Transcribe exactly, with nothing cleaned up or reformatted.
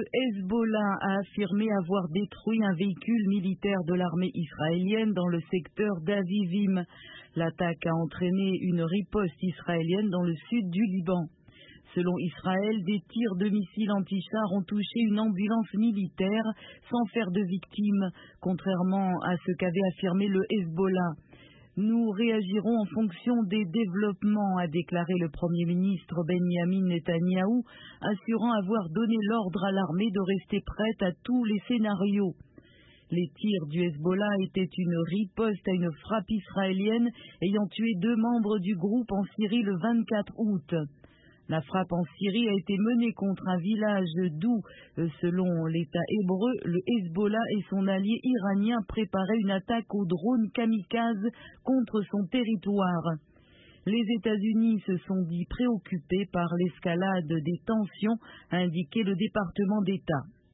Hezbollah a affirmé avoir détruit un véhicule militaire de l'armée israélienne dans le secteur d'Avivim. L'attaque a entraîné une riposte israélienne dans le sud du Liban. Selon Israël, des tirs de missiles anti-chars ont touché une ambulance militaire sans faire de victimes, contrairement à ce qu'avait affirmé le Hezbollah. Nous réagirons en fonction des développements, a déclaré le Premier ministre Benjamin Netanyahou, assurant avoir donné l'ordre à l'armée de rester prête à tous les scénarios. Les tirs du Hezbollah étaient une riposte à une frappe israélienne ayant tué deux membres du groupe en Syrie le vingt-quatre août. La frappe en Syrie a été menée contre un village d'où, selon l'État hébreu, le Hezbollah et son allié iranien préparaient une attaque aux drones kamikazes contre son territoire. Les États-Unis se sont dit préoccupés par l'escalade des tensions, a indiqué le département d'État.